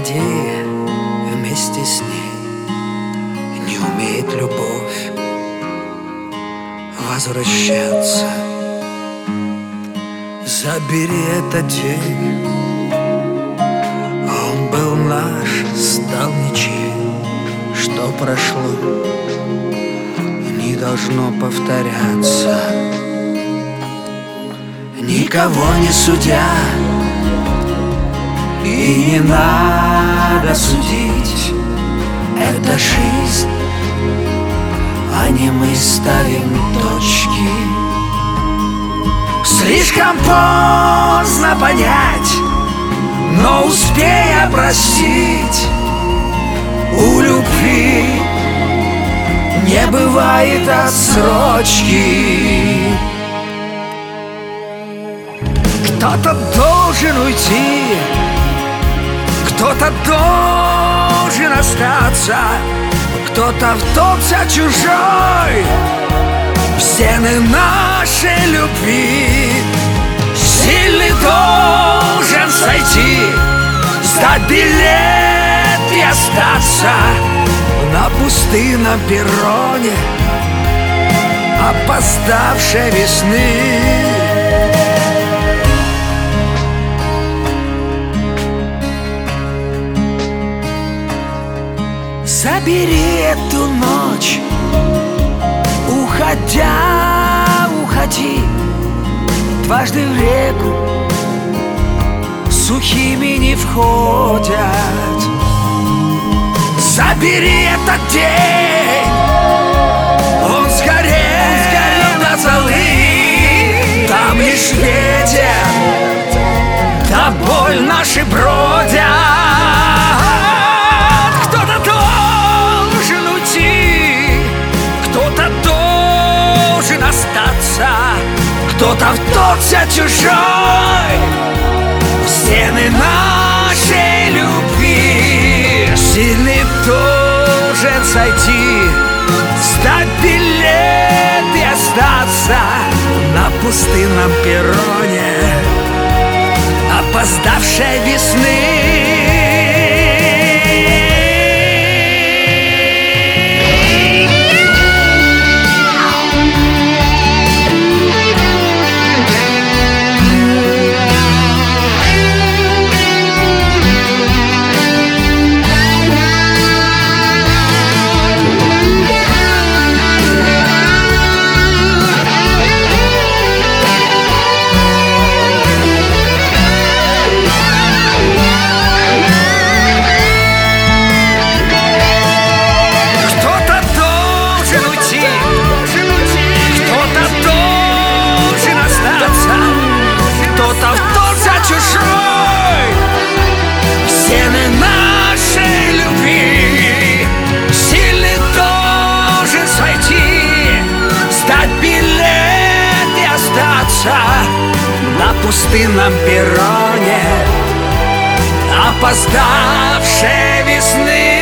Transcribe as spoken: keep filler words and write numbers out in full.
уходи вместе с ней. Не умеет любовь возвращаться. Забери этот день, он был наш, стал ничем. Что прошло, не должно повторяться. Никого не судя, и не надо судить. Это жизнь, а не мы ставим точки. Слишком поздно понять, но успея простить. У любви не бывает отсрочки. Кто-то должен уйти, кто-то должен остаться, кто-то вторгся чужой в стены нашей любви. Сильный должен сойти, сдать билет и остаться на пустынном перроне опоздавшей весны. Забери эту ночь, уходя, уходи дважды в реку, сухими не входят. Забери этот день, он сгорел, сгорел до золы. Там лишь ветер, да боль наши бродят. Кто-то должен уйти, кто-то должен остаться, кто-то вторгся чужой в стены нашей любви. Сильный должен сойти, сдать билет и остаться на пустынном перроне опоздавшей весны. На пустынном перроне опоздавшей весны.